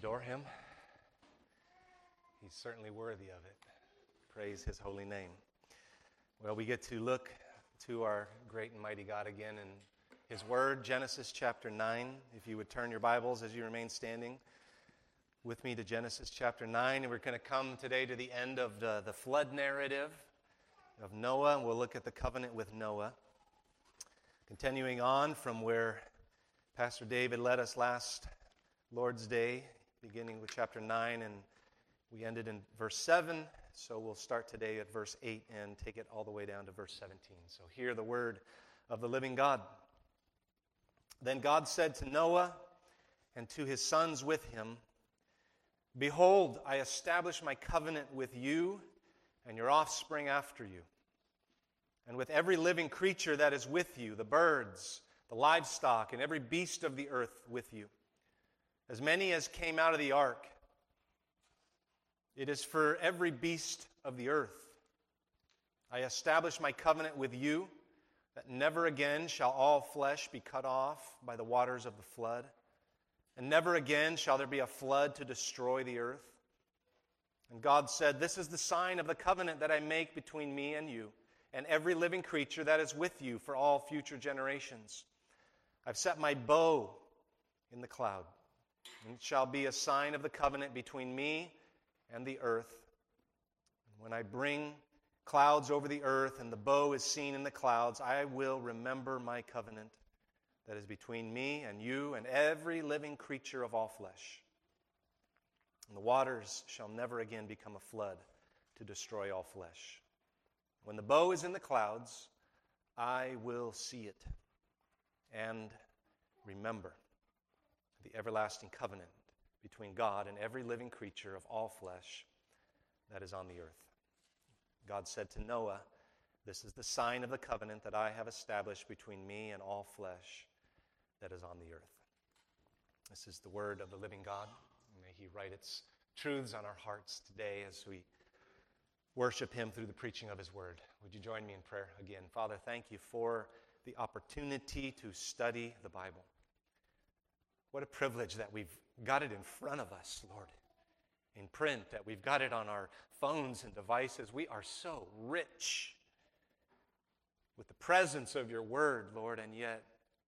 adore him? He's certainly worthy of it. Praise his holy name. Well, we get to look to our great and mighty God again in his word, Genesis chapter 9. If you would turn your Bibles as you remain standing with me to Genesis chapter 9. And we're going to come today to the end of the flood narrative of Noah. And we'll look at the covenant with Noah. Continuing on from where Pastor David led us last Lord's Day, beginning with chapter 9, and we ended in verse 7, so we'll start today at verse 8 and take it all the way down to verse 17. So hear the word of the living God. Then God said to Noah and to his sons with him, "Behold, I establish my covenant with you and your offspring after you, and with every living creature that is with you, the birds, the livestock, and every beast of the earth with you, as many as came out of the ark. It is for every beast of the earth. I establish my covenant with you, that never again shall all flesh be cut off by the waters of the flood, and never again shall there be a flood to destroy the earth." And God said, "This is the sign of the covenant that I make between me and you, and every living creature that is with you for all future generations. I've set my bow in the cloud, and it shall be a sign of the covenant between me and the earth. And when I bring clouds over the earth and the bow is seen in the clouds, I will remember my covenant that is between me and you and every living creature of all flesh. And the waters shall never again become a flood to destroy all flesh. When the bow is in the clouds, I will see it and remember the everlasting covenant between God and every living creature of all flesh that is on the earth." God said to Noah, "This is the sign of the covenant that I have established between me and all flesh that is on the earth." This is the word of the living God. May he write its truths on our hearts today as we worship him through the preaching of his word. Would you join me in prayer again? Father, thank you for the opportunity to study the Bible. What a privilege that we've got it in front of us, Lord, in print, that we've got it on our phones and devices. We are so rich with the presence of your word, Lord, and yet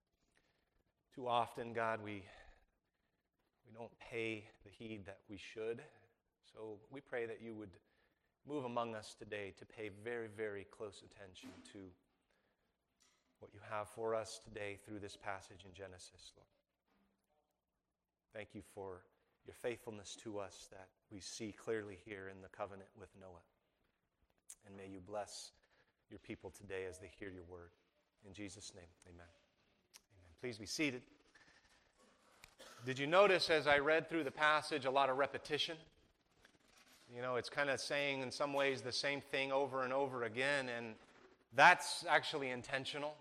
too often, God, we don't pay the heed that we should. So we pray that you would move among us today to pay very, very close attention to what you have for us today through this passage in Genesis, Lord. Thank you for your faithfulness to us that we see clearly here in the covenant with Noah. And may you bless your people today as they hear your word. In Jesus' name, amen. Amen. Please be seated. Did you notice as I read through the passage a lot of repetition? You know, it's kind of saying in some ways the same thing over and over again, and that's actually intentional.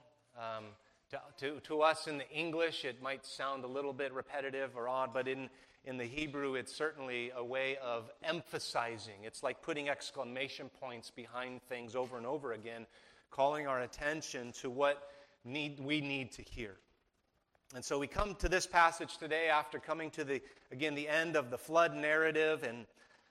To us in the English, it might sound a little bit repetitive or odd, but in the Hebrew, it's certainly a way of emphasizing. It's like putting exclamation points behind things over and over again, calling our attention to what we need to hear. And so we come to this passage today after coming to the end of the flood narrative. And,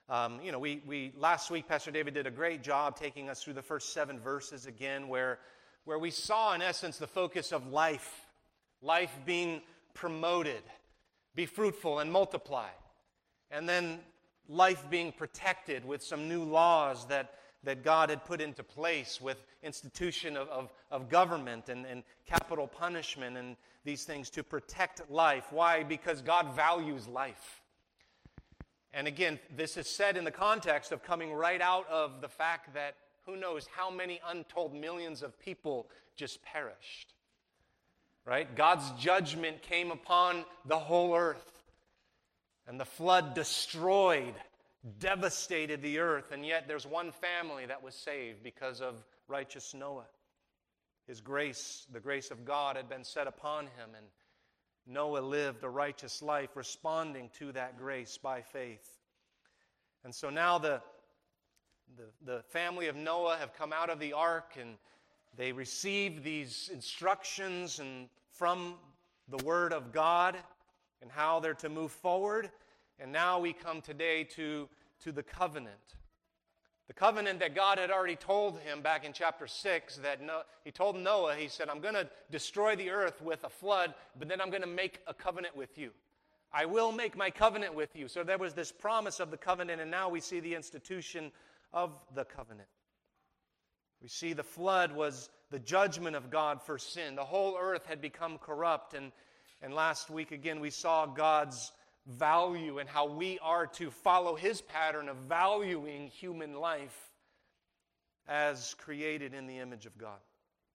we last week, Pastor David did a great job taking us through the first 7 verses again, where we saw, in essence, the focus of life being promoted, be fruitful and multiply, and then life being protected with some new laws that God had put into place with institution of government and capital punishment and these things to protect life. Why? Because God values life. And again, this is said in the context of coming right out of the fact that who knows how many untold millions of people just perished, right? God's judgment came upon the whole earth, and the flood destroyed, devastated the earth, and yet there's one family that was saved because of righteous Noah. His grace, the grace of God had been set upon him, and Noah lived a righteous life responding to that grace by faith. And so now the family of Noah have come out of the ark, and they receive these instructions from the Word of God and how they're to move forward. And now we come today to the covenant. The covenant that God had already told him back in chapter 6, that he told Noah, he said, I'm going to destroy the earth with a flood, but then I'm going to make a covenant with you. I will make my covenant with you. So there was this promise of the covenant, and now we see the institution of the covenant. We see the flood was the judgment of God for sin. The whole earth had become corrupt, and last week again we saw God's value and how we are to follow His pattern of valuing human life as created in the image of God.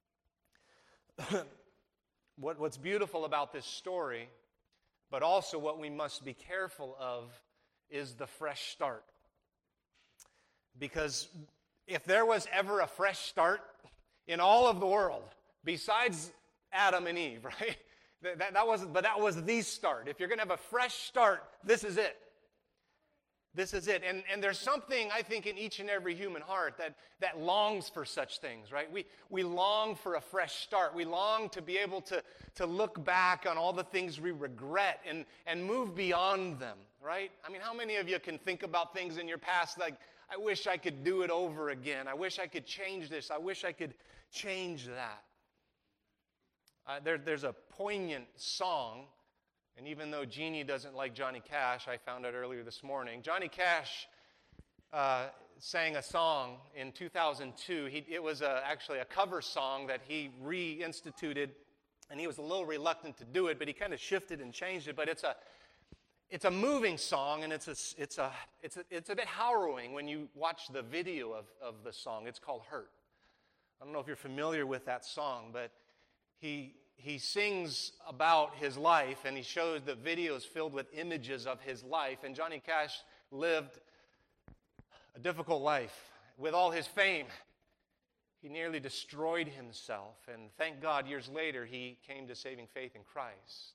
What's beautiful about this story, but also what we must be careful of, is the fresh start. Because if there was ever a fresh start in all of the world, besides Adam and Eve, right? That was the start. If you're going to have a fresh start, this is it. This is it. And there's something, I think, in each and every human heart that longs for such things, right? We long for a fresh start. We long to be able to look back on all the things we regret and move beyond them, right? I mean, how many of you can think about things in your past like, I wish I could do it over again. I wish I could change this. I wish I could change that. There's a poignant song, and even though Jeannie doesn't like Johnny Cash, I found out earlier this morning, Johnny Cash sang a song in 2002. It was actually a cover song that he reinstituted, and he was a little reluctant to do it, but he kind of shifted and changed it. But it's a moving song, and it's a bit harrowing when you watch the video of the song. It's called Hurt. I don't know if you're familiar with that song, but he sings about his life, and he shows the videos filled with images of his life. And Johnny Cash lived a difficult life. With all his fame, he nearly destroyed himself. And thank God, years later, he came to saving faith in Christ.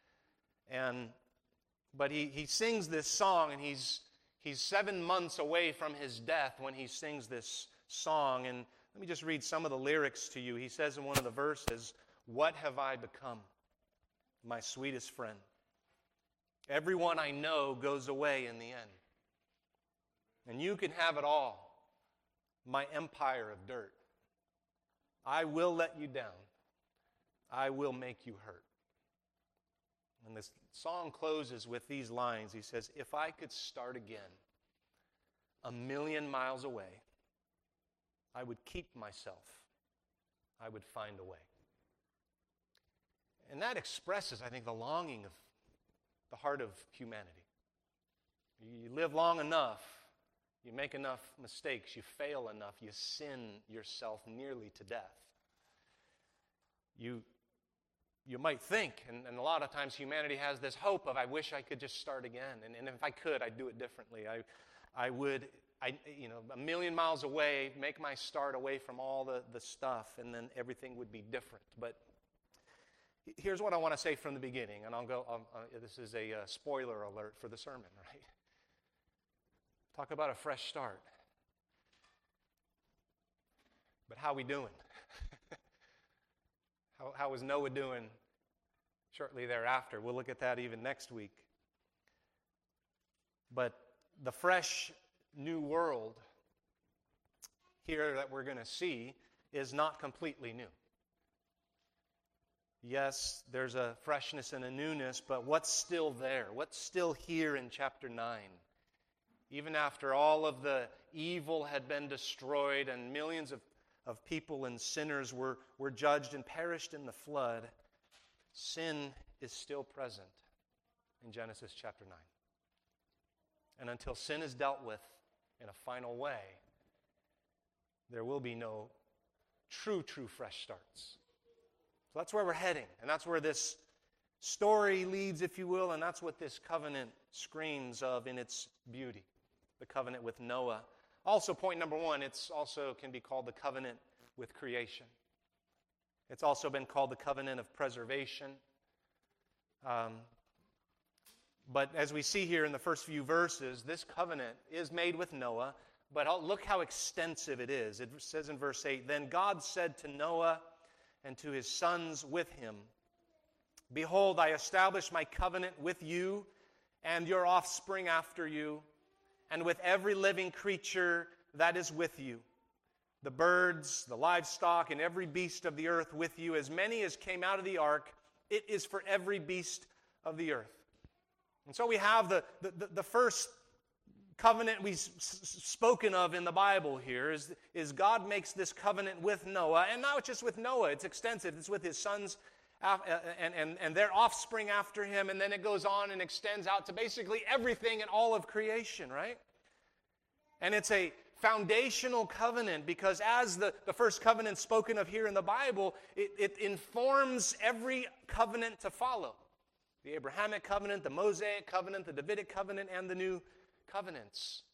But he sings this song, and he's 7 months away from his death when he sings this song. And let me just read some of the lyrics to you. He says in one of the verses, "What have I become, my sweetest friend? Everyone I know goes away in the end. And you can have it all, my empire of dirt. I will let you down. I will make you hurt." And this song closes with these lines. He says, "If I could start again, 1,000,000 miles away, I would keep myself. I would find a way." And that expresses, I think, the longing of the heart of humanity. You live long enough, you make enough mistakes, you fail enough, you sin yourself nearly to death. You might think, and a lot of times humanity has this hope of, I wish I could just start again. And if I could, I'd do it differently. I would 1,000,000 miles away, make my start away from all the stuff, and then everything would be different. But here's what I want to say from the beginning, and this is a spoiler alert for the sermon, right? Talk about a fresh start. But how we doing? How was Noah doing shortly thereafter? We'll look at that even next week. But the fresh new world here that we're going to see is not completely new. Yes, there's a freshness and a newness, but what's still there? What's still here in chapter 9? Even after all of the evil had been destroyed and millions of people and sinners were judged and perished in the flood, sin is still present in Genesis chapter 9. And until sin is dealt with in a final way, there will be no true fresh starts. So that's where we're heading, and that's where this story leads, if you will, and that's what this covenant screams of in its beauty, the covenant with Noah. Also, point number one, it's also can be called the covenant with creation. It's also been called the covenant of preservation. But as we see here in the first few verses, this covenant is made with Noah, but look how extensive it is. It says in verse 8, "Then God said to Noah and to his sons with him, 'Behold, I establish my covenant with you and your offspring after you, and with every living creature that is with you, the birds, the livestock, and every beast of the earth with you, as many as came out of the ark. It is for every beast of the earth. And so we have the first covenant we've spoken of in the Bible here is God makes this covenant with Noah, and not just with Noah, it's extensive. It's with his sons and their offspring after him, and then it goes on and extends out to basically everything in all of creation, right? And it's a foundational covenant because as the first covenant spoken of here in the Bible, it informs every covenant to follow. The Abrahamic covenant, the Mosaic covenant, the Davidic covenant, and the new covenants.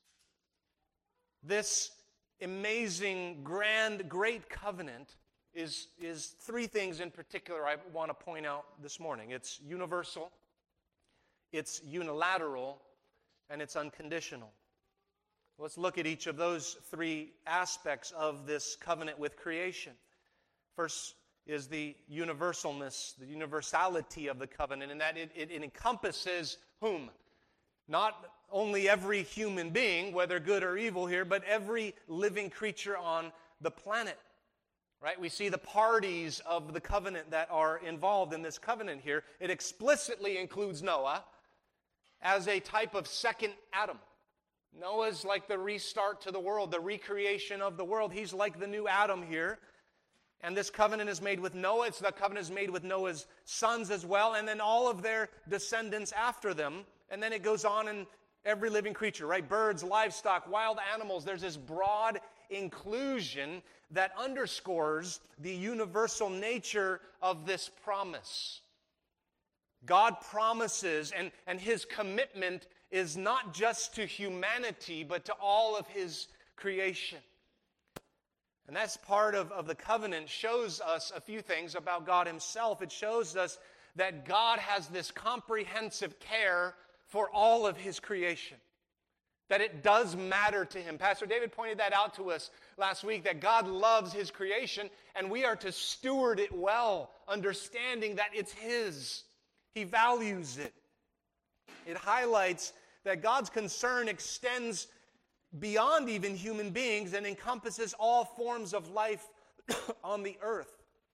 This amazing, grand, great covenant is three things in particular I want to point out this morning. It's universal, it's unilateral, and it's unconditional. Let's look at each of those three aspects of this covenant with creation. First is the universalness, the universality of the covenant, and that it encompasses whom? Not only every human being, whether good or evil here, but every living creature on the planet. Right? We see the parties of the covenant that are involved in this covenant here. It explicitly includes Noah as a type of second Adam. Noah's like the restart to the world, the recreation of the world. He's like the new Adam here. And this covenant is made with Noah. The covenant is made with Noah's sons as well, and then all of their descendants after them. And then it goes on in every living creature, right? Birds, livestock, wild animals. There's this broad inclusion that underscores the universal nature of this promise. God promises, and his commitment is not just to humanity, but to all of his creation. And that's part of the covenant shows us a few things about God himself. It shows us that God has this comprehensive care for all of his creation. That it does matter to him. Pastor David pointed that out to us last week, that God loves his creation, and we are to steward it well, understanding that it's his. He values it. It highlights that God's concern extends beyond even human beings and encompasses all forms of life on the earth.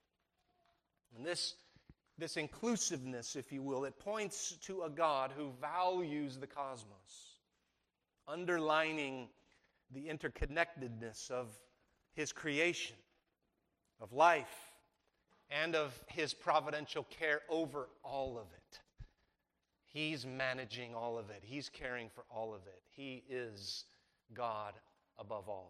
And this inclusiveness, if you will, it points to a God who values the cosmos, underlining the interconnectedness of his creation, of life, and of his providential care over all of it. He's managing all of it. He's caring for all of it. He is God above all.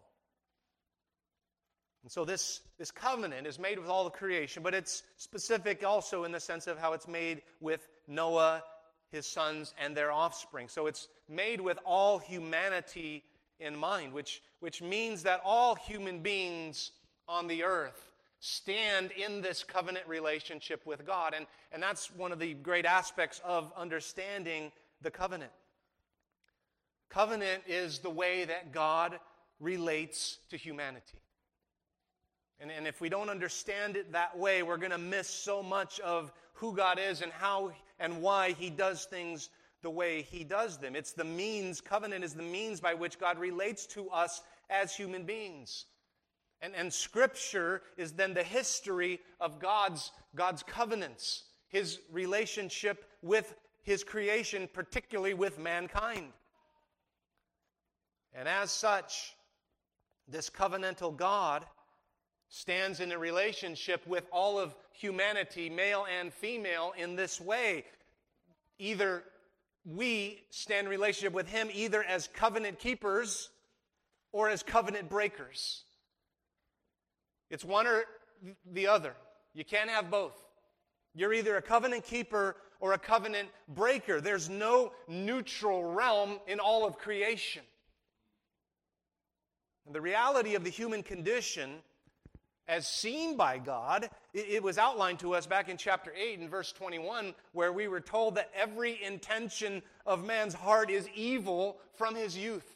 And so this covenant is made with all of creation, but it's specific also in the sense of how it's made with Noah, his sons, and their offspring. So it's made with all humanity in mind, which means that all human beings on the earth stand in this covenant relationship with God. And that's one of the great aspects of understanding the covenant. Covenant is the way that God relates to humanity. And if we don't understand it that way, we're going to miss so much of who God is and how and why he does things the way he does them. It's the means, covenant is the means by which God relates to us as human beings. And Scripture is then the history of God's covenants, his relationship with his creation, particularly with mankind. And as such, this covenantal God stands in a relationship with all of humanity, male and female, in this way. Either we stand in relationship with him either as covenant keepers or as covenant breakers. It's one or the other. You can't have both. You're either a covenant keeper or a covenant breaker. There's no neutral realm in all of creation. And the reality of the human condition, as seen by God, it was outlined to us back in chapter 8 and verse 21, where we were told that every intention of man's heart is evil from his youth.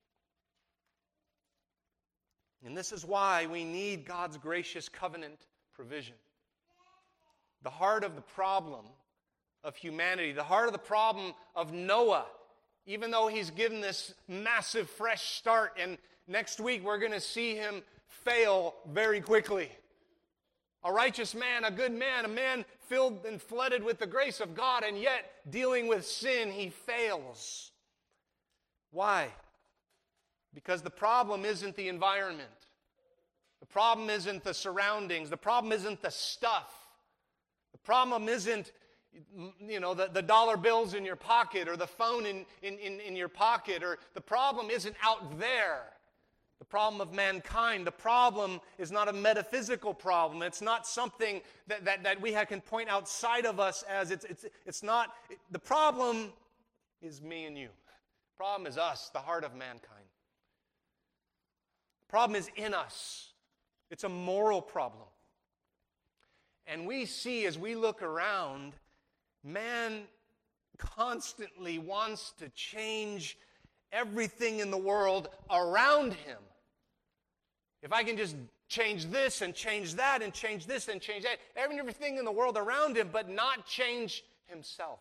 And this is why we need God's gracious covenant provision. The heart of the problem of humanity, the heart of the problem of Noah, even though he's given this massive fresh start. And next week we're going to see him fail very quickly. A righteous man, a good man, a man filled and flooded with the grace of God, and yet dealing with sin, he fails. Why? Because the problem isn't the environment. The problem isn't the surroundings. The problem isn't the stuff. The problem isn't, the dollar bills in your pocket or the phone in your pocket, or the problem isn't out there. The problem of mankind. The problem is not a metaphysical problem. It's not something that we can point outside of us as it's not. The problem is me and you. The problem is us, the heart of mankind. The problem is in us. It's a moral problem. And we see, as we look around, man constantly wants to change everything in the world around him. If I can just change this and change that and change this and change that, everything in the world around him, but not change himself.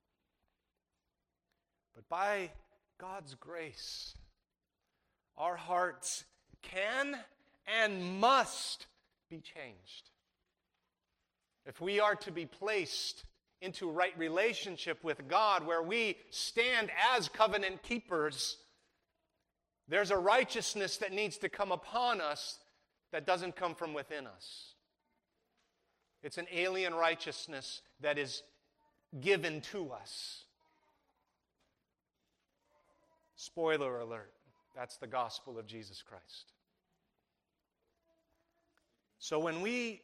But by God's grace, our hearts can and must be changed. If we are to be placed into right relationship with God, where we stand as covenant keepers, there's a righteousness that needs to come upon us that doesn't come from within us. It's an alien righteousness that is given to us. Spoiler alert, that's the gospel of Jesus Christ. So when we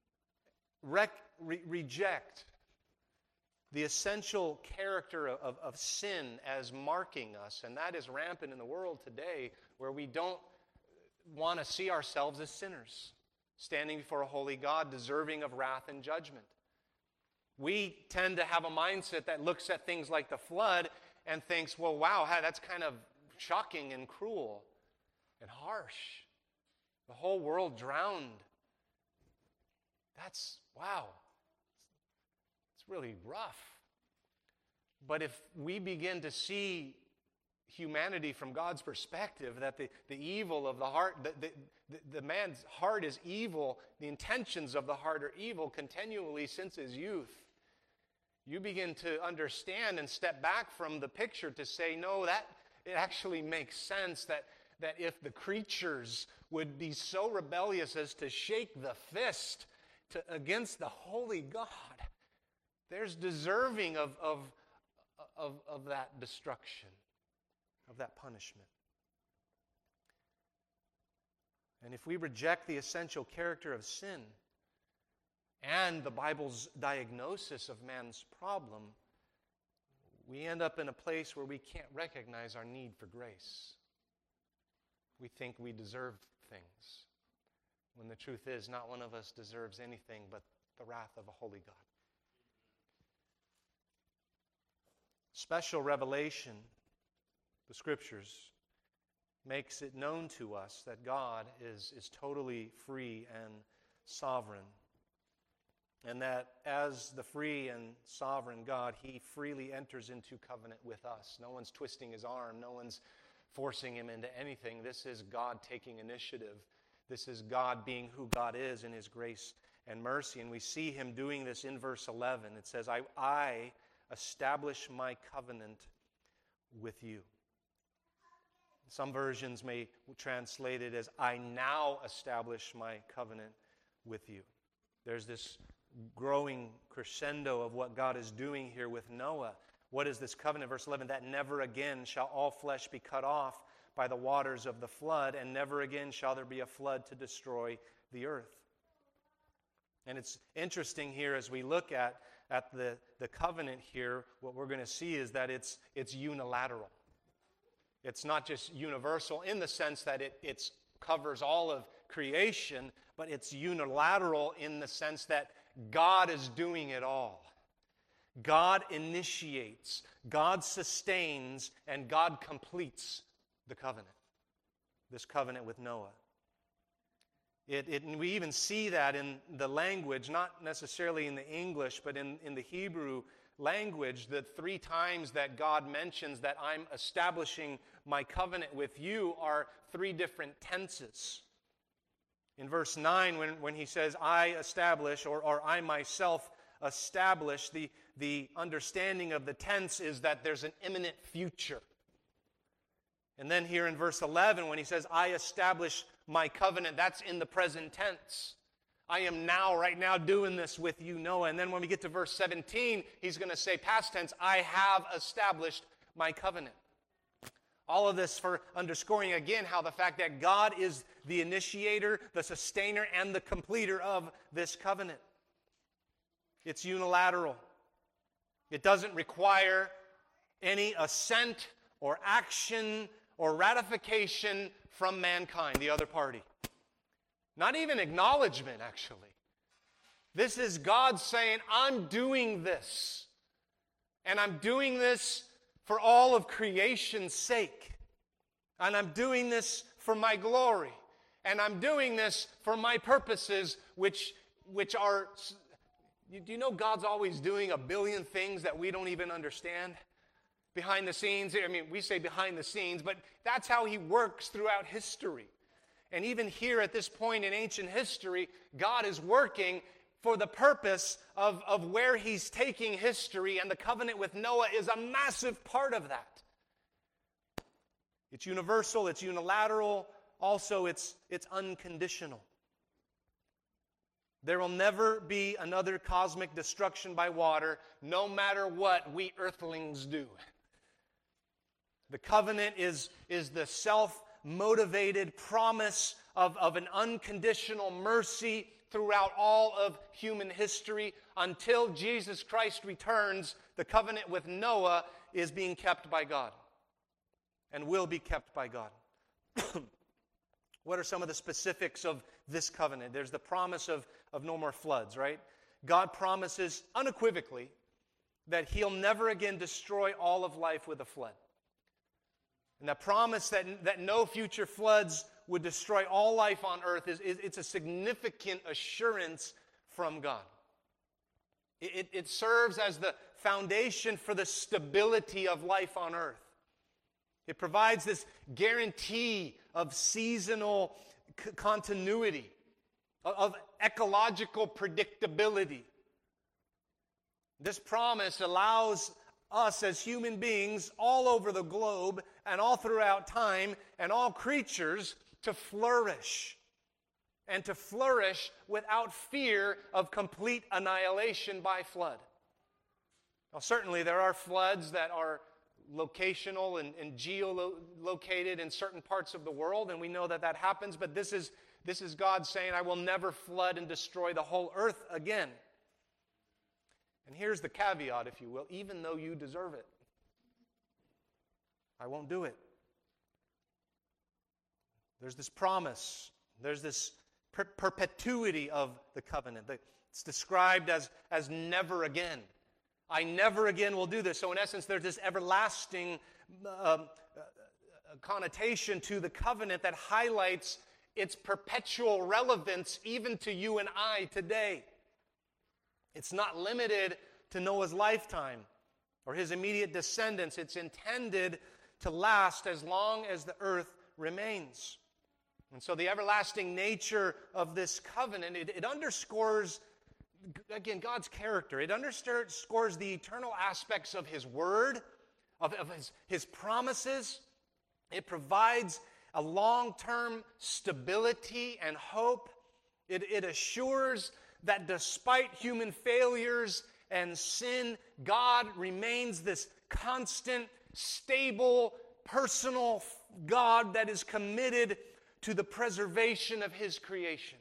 reject the essential character of sin as marking us, and that is rampant in the world today, where we don't want to see ourselves as sinners, standing before a holy God, deserving of wrath and judgment. We tend to have a mindset that looks at things like the flood and thinks, well, wow, that's kind of shocking and cruel and harsh. The whole world drowned. That's, wow. It's really rough. But if we begin to see humanity from God's perspective, that the evil of the heart, the man's heart is evil, the intentions of the heart are evil continually since his youth, you begin to understand and step back from the picture to say, no, that it actually makes sense that if the creatures would be so rebellious as to shake the fist against the holy God, there's deserving of that destruction, of that punishment. And if we reject the essential character of sin and the Bible's diagnosis of man's problem, we end up in a place where we can't recognize our need for grace. We think we deserve things, when the truth is not one of us deserves anything but the wrath of a holy God. Special revelation, the Scriptures, makes it known to us that God is totally free and sovereign, and that as the free and sovereign God, He freely enters into covenant with us. No one's twisting His arm. No one's forcing Him into anything. This is God taking initiative. This is God being who God is in His grace and mercy. And we see Him doing this in verse 11. It says, I establish my covenant with you. Some versions may translate it as, I now establish my covenant with you. There's this growing crescendo of what God is doing here with Noah. What is this covenant? Verse 11, that never again shall all flesh be cut off by the waters of the flood, and never again shall there be a flood to destroy the earth. And it's interesting here as we look at the covenant here, what we're going to see is that it's unilateral. It's not just universal in the sense that it covers all of creation, but it's unilateral in the sense that God is doing it all. God initiates, God sustains, and God completes the covenant. This covenant with Noah. We even see that in the language, not necessarily in the English, but in the Hebrew language, the 3 times that God mentions that I'm establishing my covenant with you are 3 different tenses. In verse 9, when he says, I establish, or I myself establish, the understanding of the tense is that there's an imminent future. And then here in verse 11, when he says, I establish my covenant, that's in the present tense. I am now, right now, doing this with you, Noah. And then when we get to verse 17, he's going to say, past tense, I have established my covenant. All of this for underscoring again how the fact that God is the initiator, the sustainer, and the completer of this covenant. It's unilateral. It doesn't require any assent or action or ratification from mankind, the other party. Not even acknowledgement, actually. This is God saying, I'm doing this. And I'm doing this for all of creation's sake. And I'm doing this for my glory. And I'm doing this for my purposes, which are... Do you know God's always doing a billion things that we don't even understand? Behind the scenes, I mean, we say behind the scenes, but that's how He works throughout history. And even here at this point in ancient history, God is working for the purpose of where He's taking history, and the covenant with Noah is a massive part of that. It's universal, it's unilateral, also it's unconditional. There will never be another cosmic destruction by water, no matter what we earthlings do. The covenant is the self-motivated promise of an unconditional mercy throughout all of human history. Until Jesus Christ returns, the covenant with Noah is being kept by God and will be kept by God. What are some of the specifics of this covenant? There's the promise of no more floods, right? God promises unequivocally that He'll never again destroy all of life with a flood. And that promise that no future floods would destroy all life on earth, it's a significant assurance from God. It serves as the foundation for the stability of life on earth. It provides this guarantee of seasonal continuity, of ecological predictability. This promise allows us as human beings all over the globe and all throughout time and all creatures to flourish, and to flourish without fear of complete annihilation by flood. Now, certainly there are floods that are locational and geolocated in certain parts of the world, and we know that happens, but this is God saying, I will never flood and destroy the whole earth again. And here's the caveat, if you will, even though you deserve it, I won't do it. There's this promise, there's this perpetuity of the covenant. It's described as never again. I never again will do this. So in essence, there's this everlasting connotation to the covenant that highlights its perpetual relevance even to you and I today. It's not limited to Noah's lifetime or his immediate descendants. It's intended to last as long as the earth remains. And so the everlasting nature of this covenant, it underscores, again, God's character. It underscores the eternal aspects of His Word, of His promises. It provides a long-term stability and hope. It assures that despite human failures and sin, God remains this constant, stable, personal God that is committed to the preservation of His creation.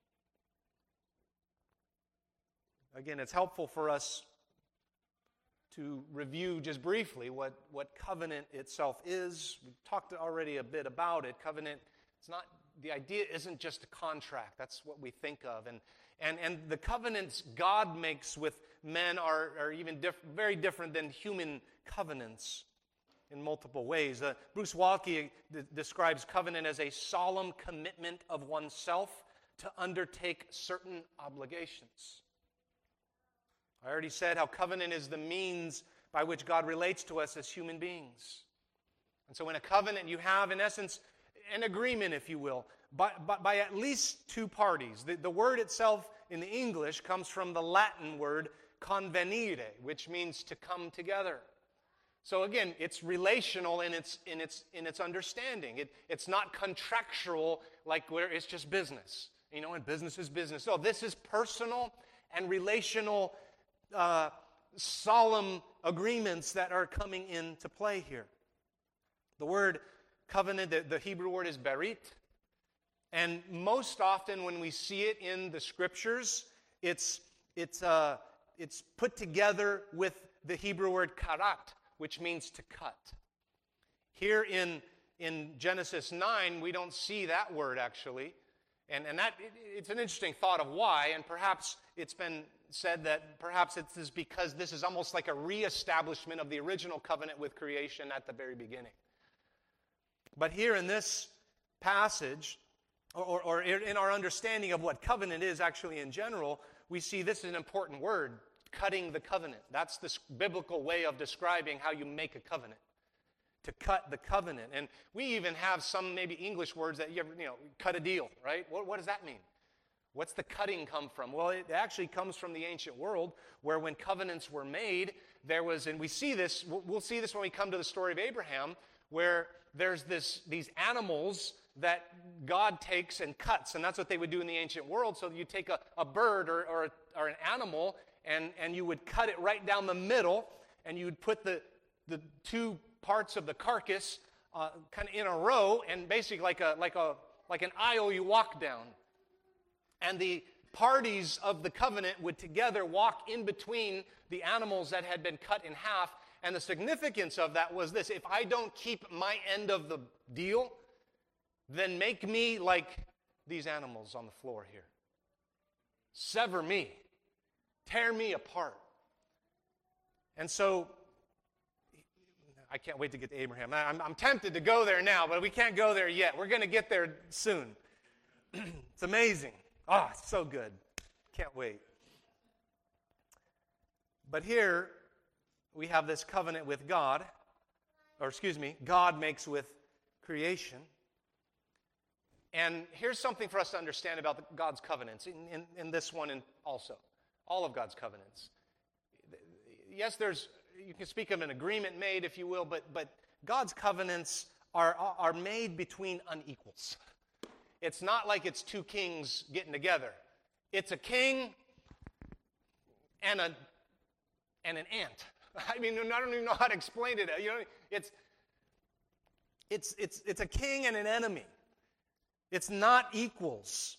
Again, it's helpful for us to review just briefly what covenant itself is. We talked already a bit about it. Covenant, the idea isn't just a contract. That's what we think of. And the covenants God makes with men are even very different than human covenants in multiple ways. Bruce Waltke describes covenant as a solemn commitment of oneself to undertake certain obligations. I already said how covenant is the means by which God relates to us as human beings. And so in a covenant, you have, in essence, an agreement, if you will, by at least two parties. The word itself in the English comes from the Latin word convenire, which means to come together. So again, it's relational in its understanding. It's not contractual like where it's just business. You know, and business is business. So this is personal and relational, solemn agreements that are coming into play here. The word covenant, the Hebrew word is berit. And most often when we see it in the Scriptures, it's put together with the Hebrew word karat, which means to cut. Here in Genesis 9, we don't see that word actually. And that it's an interesting thought of why, and perhaps it's been said that perhaps it is because this is almost like a reestablishment of the original covenant with creation at the very beginning. But here in this passage, or in our understanding of what covenant is actually in general, we see this is an important word, cutting the covenant. That's the biblical way of describing how you make a covenant, to cut the covenant. And we even have some maybe English words that cut a deal, right? What does that mean? What's the cutting come from? Well, it actually comes from the ancient world where when covenants were made, there was, and we see this, we'll see this when we come to the story of Abraham, where there's these animals that God takes and cuts, and that's what they would do in the ancient world. So you take a bird or an animal, and you would cut it right down the middle, and you would put the two parts of the carcass kind of in a row, and basically like an aisle you walk down. And the parties of the covenant would together walk in between the animals that had been cut in half. And the significance of that was this: if I don't keep my end of the deal, then make me like these animals on the floor here. Sever me. Tear me apart. And so, I can't wait to get to Abraham. I'm tempted to go there now, but we can't go there yet. We're going to get there soon. It's amazing. Oh, it's so good. Can't wait. But here, we have this covenant with God, God makes with creation. And here's something for us to understand about God's covenants, in this one and also, all of God's covenants. Yes, you can speak of an agreement made, if you will, but God's covenants are made between unequals. It's not like it's two kings getting together. It's a king and an ant. I mean, I don't even know how to explain it. It's a king and an enemy. It's not equals.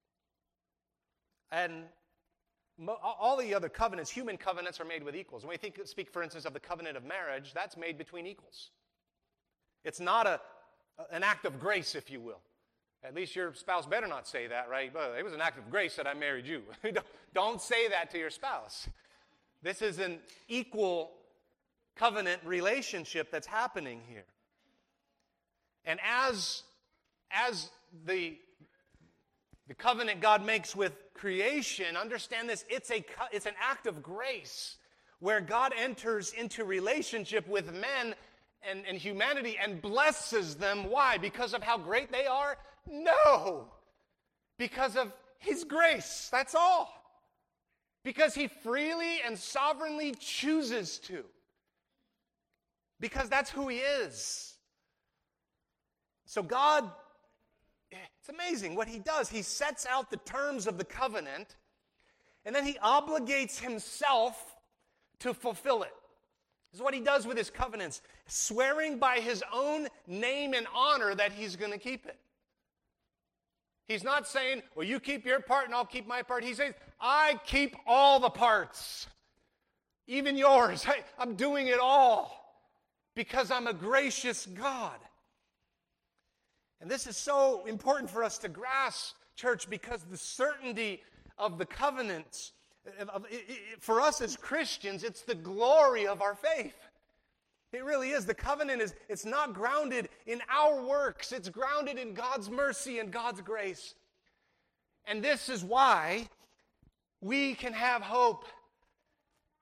And all the other covenants, human covenants, are made with equals. When we speak, for instance, of the covenant of marriage, that's made between equals. It's not an act of grace, if you will. At least your spouse better not say that, right? Well, it was an act of grace that I married you. Don't say that to your spouse. This is an equal covenant relationship that's happening here. And as the covenant God makes with creation, understand this, it's an act of grace where God enters into relationship with men and humanity and blesses them. Why? Because of how great they are? No. Because of His grace. That's all. Because He freely and sovereignly chooses to. Because that's who He is. So God, it's amazing what He does. He sets out the terms of the covenant, and then He obligates Himself to fulfill it. This is what He does with His covenants, swearing by His own name and honor that He's going to keep it. He's not saying, well, you keep your part and I'll keep my part. He says, I keep all the parts, even yours. I'm doing it all because I'm a gracious God. And this is so important for us to grasp, church, because the certainty of the covenants, for us as Christians, it's the glory of our faith. It really is. The covenant it's not grounded in our works. It's grounded in God's mercy and God's grace. And this is why we can have hope.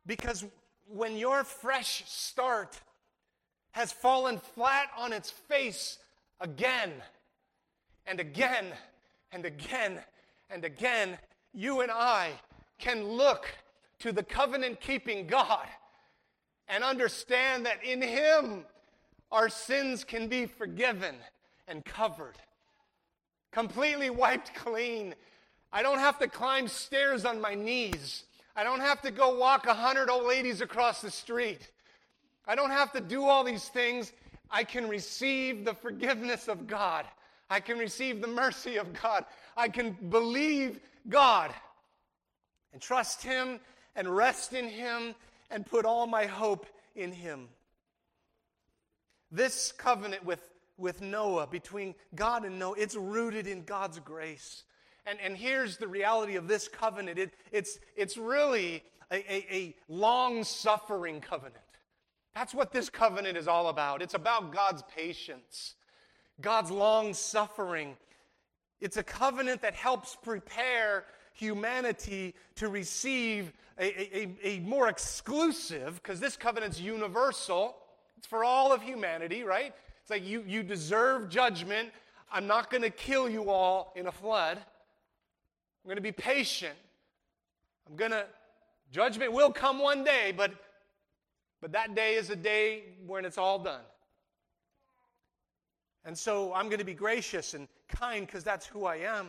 Because when your fresh start has fallen flat on its face again and again and again and again, you and I can look to the covenant-keeping God and understand that in Him our sins can be forgiven and covered, completely wiped clean. I don't have to climb stairs on my knees. I don't have to go walk 100 old ladies across the street. I don't have to do all these things. I can receive the forgiveness of God. I can receive the mercy of God. I can believe God and trust Him and rest in Him and put all my hope in Him. This covenant with Noah, between God and Noah, it's rooted in God's grace. And here's the reality of this covenant. It's really a long-suffering covenant. That's what this covenant is all about. It's about God's patience, God's long-suffering. It's a covenant that helps prepare humanity to receive a more exclusive, because this covenant's universal. It's for all of humanity, right? It's like you deserve judgment. I'm not going to kill you all in a flood. I'm going to be patient. Judgment will come one day, but that day is a day when it's all done. And so I'm going to be gracious and kind because that's who I am.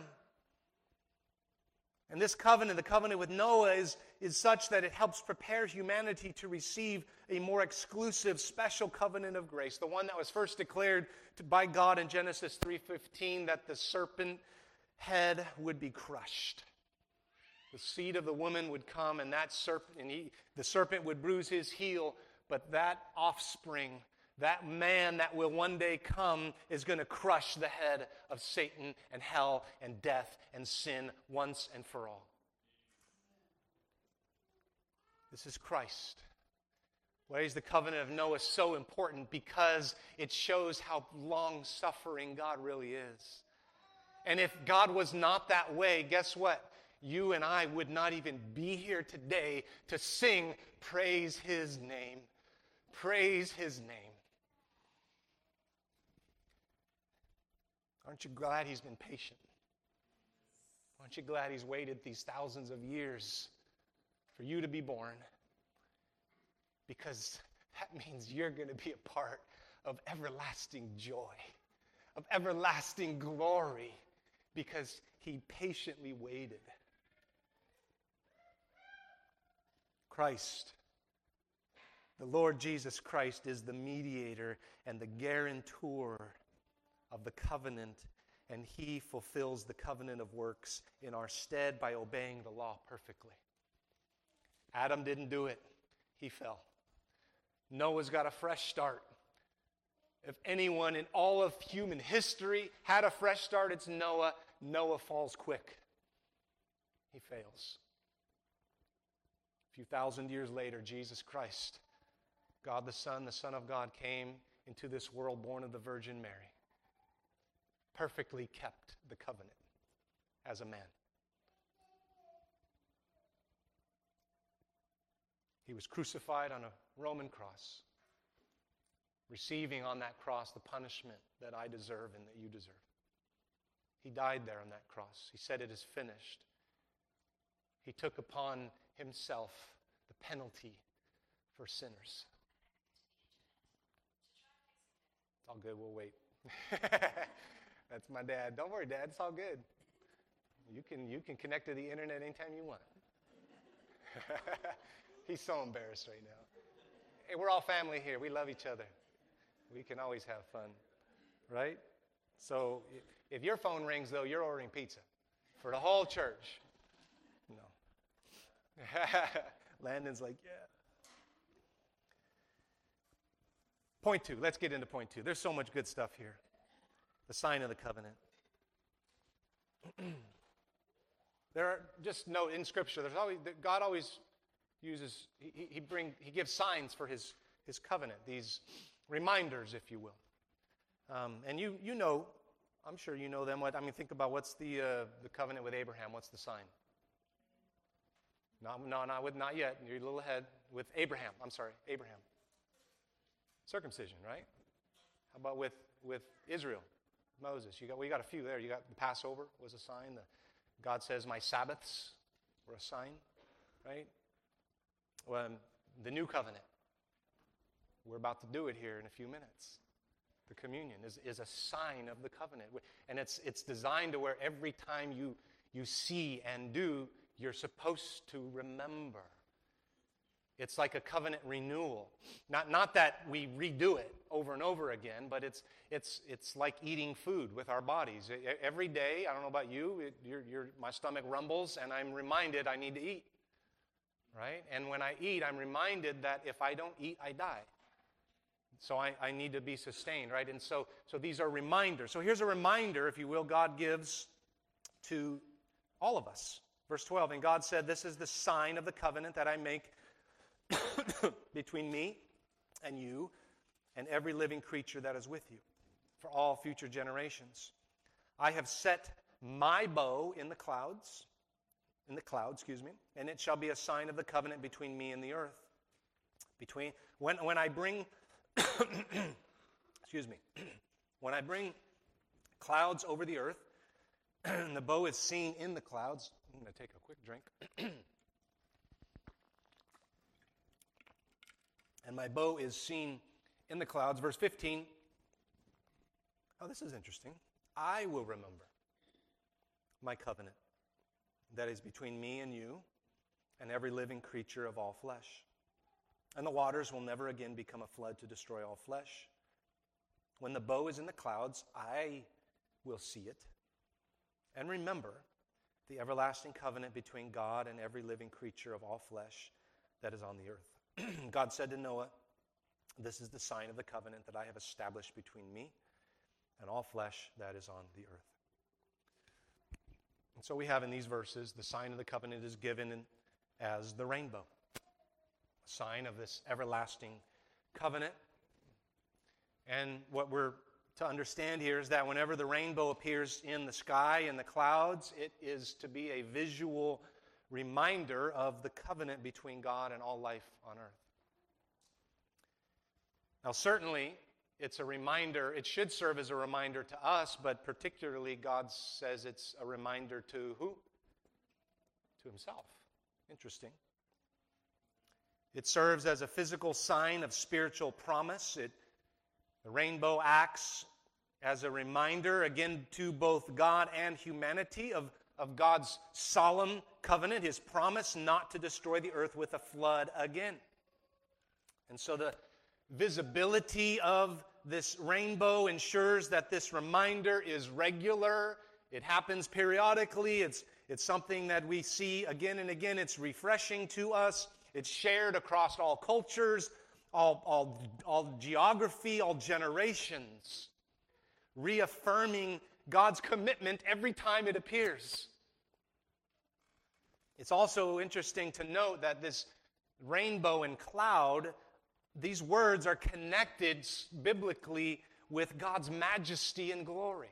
And this covenant, the covenant with Noah, is such that it helps prepare humanity to receive a more exclusive, special covenant of grace. The one that was first declared by God in Genesis 3:15, that the serpent head would be crushed. The seed of the woman would come, and the serpent would bruise his heel, but that offspring, that man that will one day come, is going to crush the head of Satan and hell and death and sin once and for all. This is Christ. Why is the covenant of Noah so important? Because it shows how long-suffering God really is. And if God was not that way, guess what? You and I would not even be here today to sing, praise His name. Praise His name. Aren't you glad He's been patient? Aren't you glad He's waited these thousands of years for you to be born? Because that means you're going to be a part of everlasting joy, of everlasting glory, because He patiently waited. Christ, the Lord Jesus Christ, is the mediator and the guarantor of the covenant, and He fulfills the covenant of works in our stead by obeying the law perfectly. Adam didn't do it. He fell. Noah's got a fresh start. If anyone in all of human history had a fresh start, it's Noah. Noah falls quick. He fails. A few thousand years later, Jesus Christ, God the Son of God, came into this world born of the Virgin Mary. Perfectly kept the covenant as a man. He was crucified on a Roman cross, receiving on that cross the punishment that I deserve and that you deserve. He died there on that cross. He said, "It is finished." He took upon Himself the penalty for sinners. It's all good. We'll wait. That's my dad. Don't worry, Dad. It's all good. You can connect to the internet anytime you want. He's so embarrassed right now. Hey, we're all family here. We love each other. We can always have fun, right? So if your phone rings, though, you're ordering pizza for the whole church. No. Landon's like, yeah. Point 2. Let's get into point 2. There's so much good stuff here. The sign of the covenant. There are, just note in Scripture, God always uses, he gives signs for his covenant, these reminders, if you will. And you know, I'm sure you know them. Think about what's the covenant with Abraham. What's the sign? Not yet. You're a little ahead. with Abraham? Abraham. Circumcision, right? How about with Israel? Moses. We got a few there. You got the Passover was a sign. God says, my Sabbaths were a sign, right? Well, the new covenant. We're about to do it here in a few minutes. The communion is a sign of the covenant. And it's designed to where every time you see and do, you're supposed to remember. It's like a covenant renewal. Not that we redo it over and over again, but it's like eating food with our bodies. Every day, I don't know about you, my stomach rumbles and I'm reminded I need to eat. Right? And when I eat, I'm reminded that if I don't eat, I die. So I need to be sustained, right? And so these are reminders. So here's a reminder, if you will, God gives to all of us. Verse 12, and God said, this is the sign of the covenant that I make between me and you and every living creature that is with you for all future generations. I have set my bow in the clouds, and it shall be a sign of the covenant between me and the earth. When I bring when I bring clouds over the earth, and the bow is seen in the clouds. I'm going to take a quick drink. And my bow is seen in the clouds. Verse 15. Oh, this is interesting. I will remember my covenant that is between me and you and every living creature of all flesh. And the waters will never again become a flood to destroy all flesh. When the bow is in the clouds, I will see it. And remember the everlasting covenant between God and every living creature of all flesh that is on the earth. God said to Noah, this is the sign of the covenant that I have established between me and all flesh that is on the earth. And so we have in these verses, the sign of the covenant is given as the rainbow, a sign of this everlasting covenant. And what we're to understand here is that whenever the rainbow appears in the sky, in the clouds, it is to be a visual reminder of the covenant between God and all life on earth. Now, certainly, it's a reminder, it should serve as a reminder to us, but particularly God says it's a reminder to who? To himself. Interesting. It serves as a physical sign of spiritual promise. The rainbow acts as a reminder, again, to both God and humanity of God's solemn covenant, his promise not to destroy the earth with a flood again. And so the visibility of this rainbow ensures that this reminder is regular. It happens periodically. It's something that we see again and again. It's refreshing to us. It's shared across all cultures, all geography, all generations, reaffirming God's commitment every time it appears. It's also interesting to note that this rainbow and cloud, these words are connected biblically with God's majesty and glory.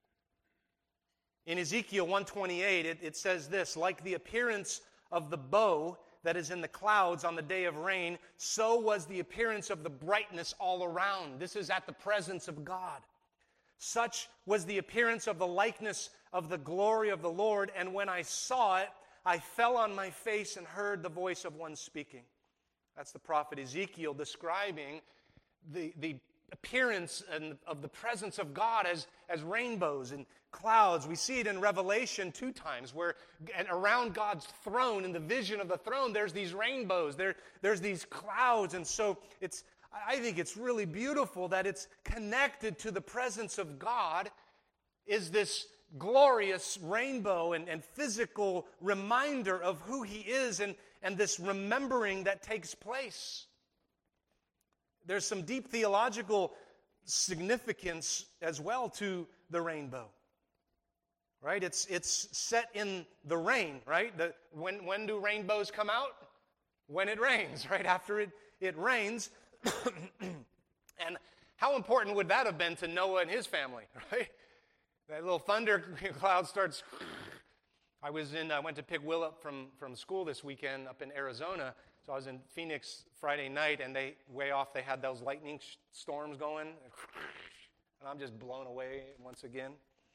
In Ezekiel 1:28, it says this, like the appearance of the bow that is in the clouds on the day of rain, so was the appearance of the brightness all around. This is at the presence of God. Such was the appearance of the likeness of the glory of the Lord, and when I saw it, I fell on my face and heard the voice of one speaking. That's the prophet Ezekiel describing the appearance of the presence of God as rainbows and clouds. We see it in Revelation 2 times, where around God's throne, in the vision of the throne, there's these rainbows, there's these clouds. And so I think it's really beautiful that it's connected to the presence of God, is this glorious rainbow and physical reminder of who he is and this remembering that takes place. There's some deep theological significance as well to the rainbow. Right? It's set in the rain, right? When do rainbows come out? When it rains, right? After it rains. And how important would that have been to Noah and his family, right? That little thunder cloud starts. I went to pick Will up from school this weekend up in Arizona. So I was in Phoenix Friday night, and way off they had those lightning storms going, and I'm just blown away once again.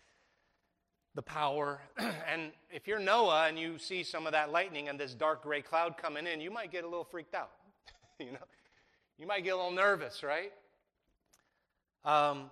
The power. And if you're Noah and you see some of that lightning and this dark gray cloud coming in, you might get a little freaked out. You know, you might get a little nervous, right? How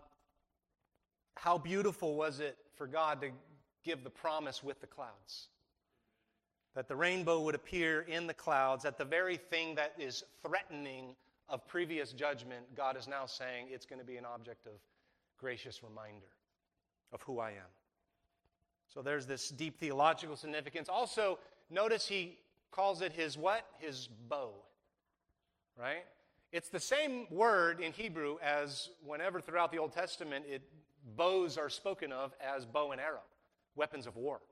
beautiful was it for God to give the promise with the clouds? That the rainbow would appear in the clouds, that the very thing that is threatening of previous judgment, God is now saying it's going to be an object of gracious reminder of who I am. So there's this deep theological significance. Also, notice he calls it his what? His bow. Right? It's the same word in Hebrew as whenever throughout the Old Testament bows are spoken of as bow and arrow, weapons of war.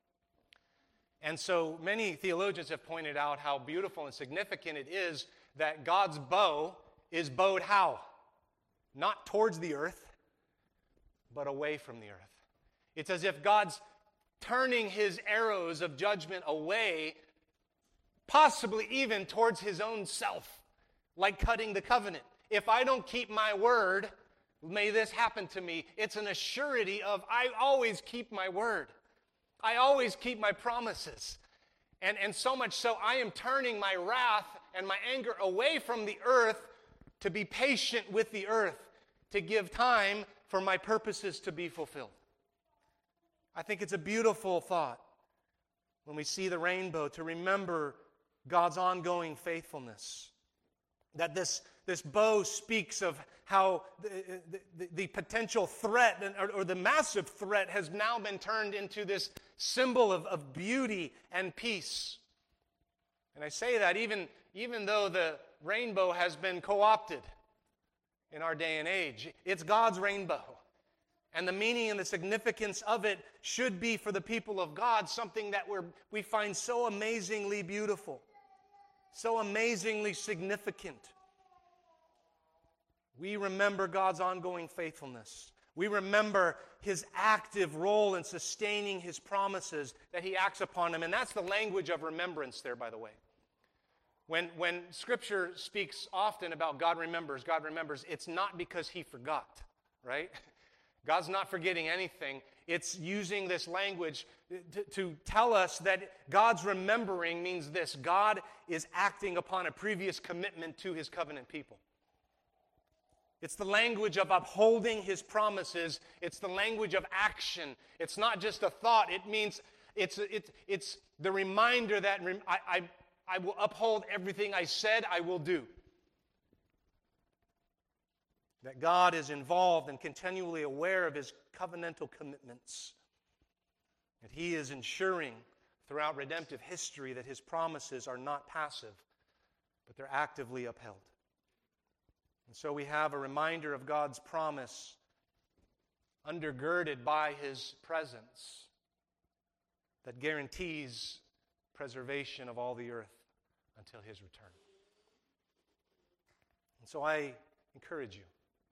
And so many theologians have pointed out how beautiful and significant it is that God's bow is bowed how? Not towards the earth, but away from the earth. It's as if God's turning his arrows of judgment away, possibly even towards his own self, like cutting the covenant. If I don't keep my word, may this happen to me. It's an assurity of I always keep my word. I always keep my promises. And so much so, I am turning my wrath and my anger away from the earth to be patient with the earth, to give time for my purposes to be fulfilled. I think it's a beautiful thought when we see the rainbow to remember God's ongoing faithfulness. That this bow speaks of how the potential threat or the massive threat has now been turned into this symbol of beauty and peace. And I say that even though the rainbow has been co-opted in our day and age, it's God's rainbow. And the meaning and the significance of it should be for the people of God something that we find so amazingly beautiful, so amazingly significant. We remember God's ongoing faithfulness. We remember his active role in sustaining his promises that he acts upon them. And that's the language of remembrance there, by the way. When Scripture speaks often about God remembers, it's not because he forgot, right? God's not forgetting anything. It's using this language to tell us that God's remembering means this. God is acting upon a previous commitment to his covenant people. It's the language of upholding his promises. It's the language of action. It's not just a thought. It means it's the reminder that I will uphold everything I said I will do. That God is involved and continually aware of his covenantal commitments. That he is ensuring throughout redemptive history that his promises are not passive, but they're actively upheld. And so we have a reminder of God's promise undergirded by his presence that guarantees preservation of all the earth until his return. And so I encourage you.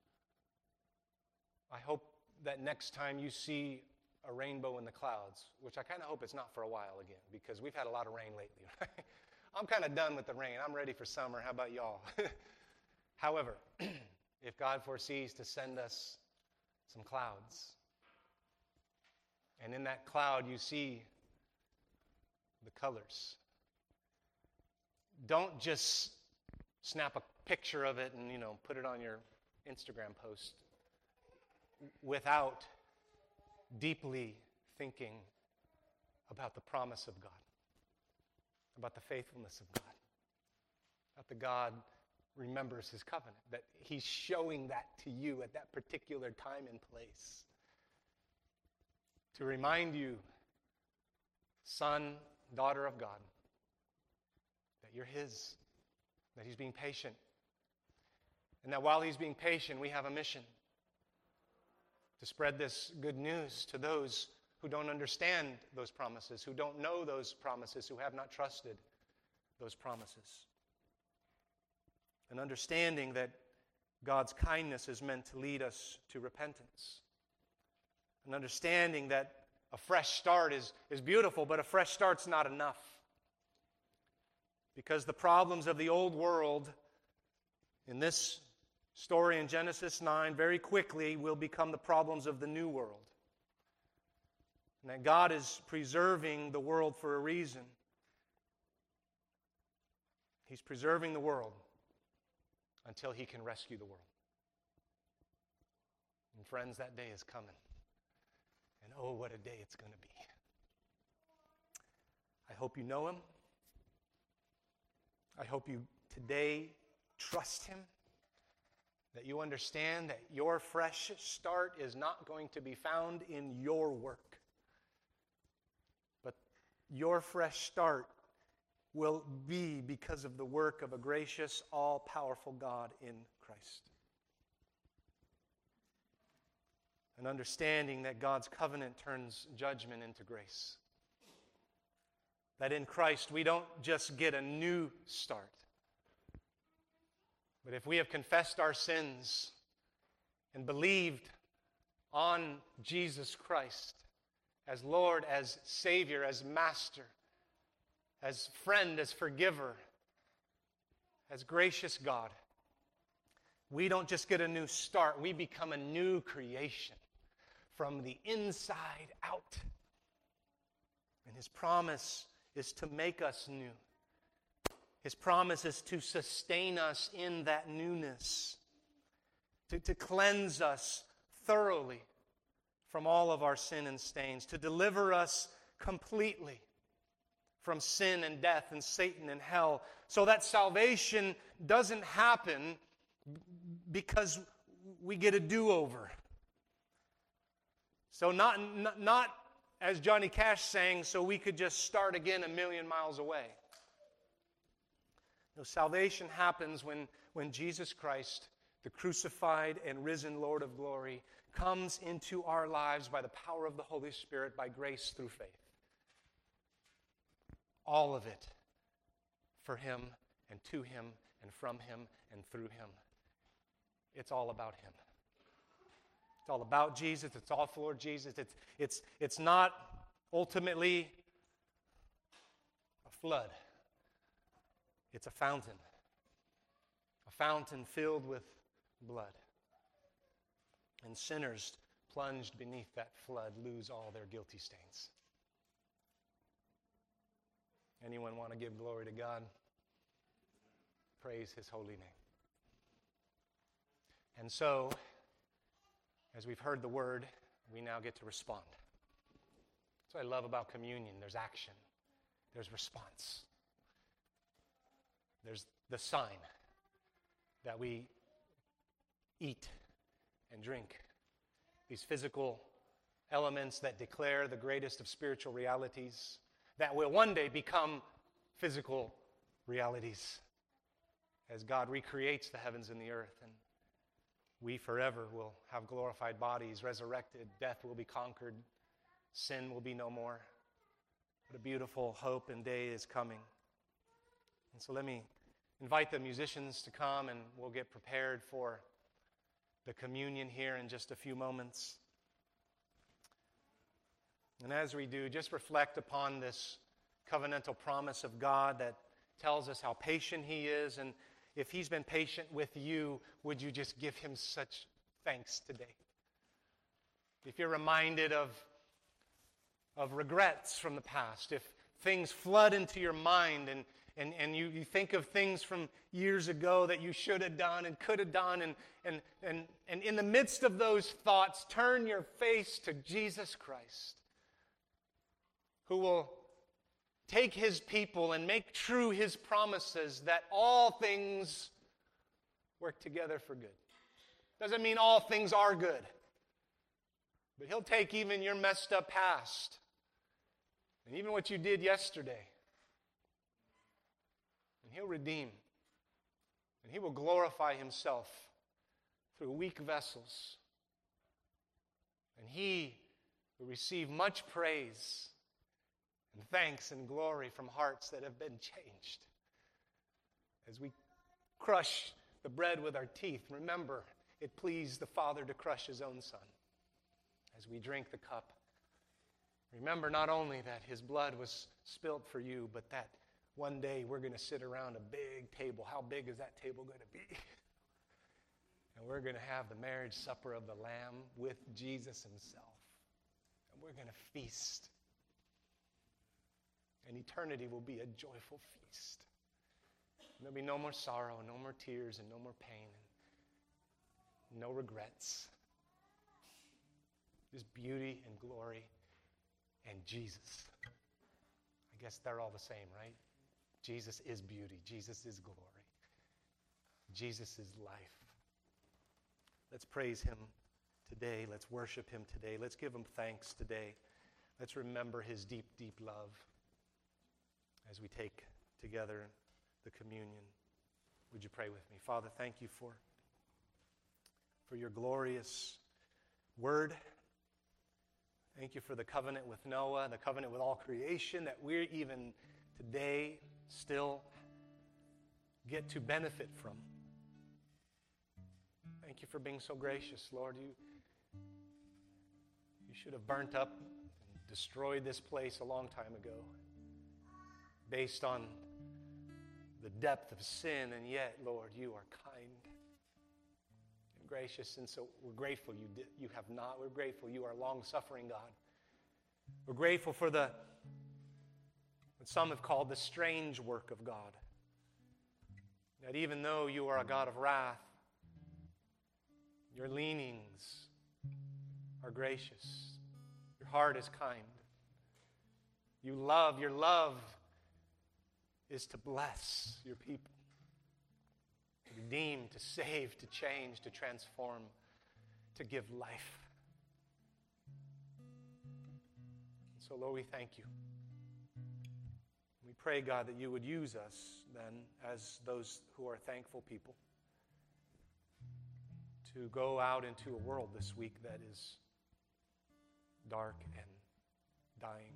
I hope that next time you see a rainbow in the clouds, which I kind of hope it's not for a while again, because we've had a lot of rain lately, right? I'm kind of done with the rain. I'm ready for summer. How about y'all? However, if God foresees to send us some clouds, and in that cloud you see the colors, don't just snap a picture of it and, put it on your Instagram post without deeply thinking about the promise of God, about the faithfulness of God, that the God remembers his covenant, that he's showing that to you at that particular time and place to remind you, son, daughter of God, that you're his, that he's being patient, and that while he's being patient, we have a mission to spread this good news to those who don't understand those promises, who don't know those promises, who have not trusted those promises. An understanding that God's kindness is meant to lead us to repentance. An understanding that a fresh start is beautiful, but a fresh start's not enough. Because the problems of the old world in this story in Genesis 9 very quickly will become the problems of the new world. And that God is preserving the world for a reason. He's preserving the world until He can rescue the world. And friends, that day is coming. And oh, what a day it's going to be. I hope you know Him. I hope you today trust Him. That you understand that your fresh start is not going to be found in your work. But your fresh start will be because of the work of a gracious, all-powerful God in Christ. An understanding that God's covenant turns judgment into grace. That in Christ we don't just get a new start. But if we have confessed our sins and believed on Jesus Christ as Lord, as Savior, as Master, as friend, as forgiver, as gracious God, we don't just get a new start, we become a new creation from the inside out. And His promise is to make us new. His promise is to sustain us in that newness, to cleanse us thoroughly from all of our sin and stains, to deliver us completely from sin and death and Satan and hell, so that salvation doesn't happen because we get a do-over. So not as Johnny Cash sang, so we could just start again a million miles away. No, salvation happens when Jesus Christ, the crucified and risen Lord of glory, comes into our lives by the power of the Holy Spirit, by grace through faith. All of it for Him and to Him and from Him and through Him. It's all about Him. It's all about Jesus. It's all for Jesus. It's not ultimately a flood. It's a fountain filled with blood. And sinners plunged beneath that flood lose all their guilty stains. Anyone want to give glory to God? Praise His holy name. And so, as we've heard the word, we now get to respond. That's what I love about communion. There's action. There's response. There's the sign that we eat and drink. These physical elements that declare the greatest of spiritual realities that will one day become physical realities as God recreates the heavens and the earth, and we forever will have glorified bodies, resurrected, death will be conquered, sin will be no more. What a beautiful hope and day is coming. And so let me invite the musicians to come, and we'll get prepared for the communion here in just a few moments. And as we do, just reflect upon this covenantal promise of God that tells us how patient He is. And if He's been patient with you, would you just give Him such thanks today? If you're reminded of regrets from the past, if things flood into your mind and you think of things from years ago that you should have done and could have done, and in the midst of those thoughts, turn your face to Jesus Christ, who will take His people and make true His promises that all things work together for good. Doesn't mean all things are good, but He'll take even your messed up past and even what you did yesterday, and He'll redeem, and He will glorify Himself through weak vessels, and He will receive much praise and thanks and glory from hearts that have been changed. As we crush the bread with our teeth, remember, it pleased the Father to crush His own Son. As we drink the cup, remember not only that His blood was spilt for you, but that one day we're going to sit around a big table. How big is that table going to be? And we're going to have the marriage supper of the Lamb with Jesus himself. And we're going to feast. And eternity will be a joyful feast. There'll be no more sorrow, no more tears, and no more pain, and no regrets. Just beauty and glory and Jesus. I guess they're all the same, right? Jesus is beauty. Jesus is glory. Jesus is life. Let's praise him today. Let's worship him today. Let's give him thanks today. Let's remember his deep, deep love as we take together the communion. Would you pray with me? Father, thank you for your glorious word. Thank you for the covenant with Noah, the covenant with all creation that we're even today still get to benefit from. Thank you for being so gracious, Lord. You should have burnt up and destroyed this place a long time ago based on the depth of sin, and yet, Lord, you are kind and gracious, and so we're grateful you have not. We're grateful you are a long-suffering God. We're grateful for what some have called the strange work of God. That even though you are a God of wrath, your leanings are gracious. Your heart is kind. Your love is to bless your people, to redeem, to save, to change, to transform, to give life. And so, Lord, we thank you. We pray, God, that you would use us then as those who are thankful people to go out into a world this week that is dark and dying,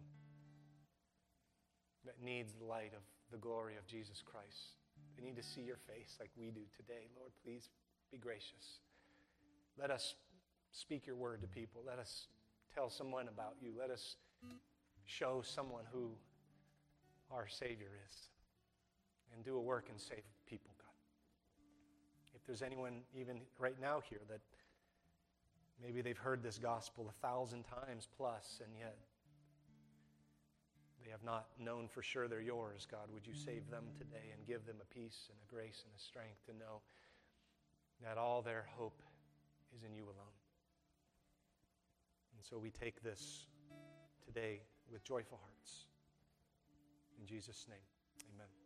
that needs the light of the glory of Jesus Christ. They need to see your face like we do today. Lord, please be gracious. Let us speak your word to people. Let us tell someone about you. Let us show someone who our Savior is and do a work and save people, God. If there's anyone even right now here that maybe they've heard this gospel 1,000 times plus, and yet they have not known for sure they're yours, God, would you save them today and give them a peace and a grace and a strength to know that all their hope is in you alone. And so we take this today with joyful hearts. In Jesus' name, amen.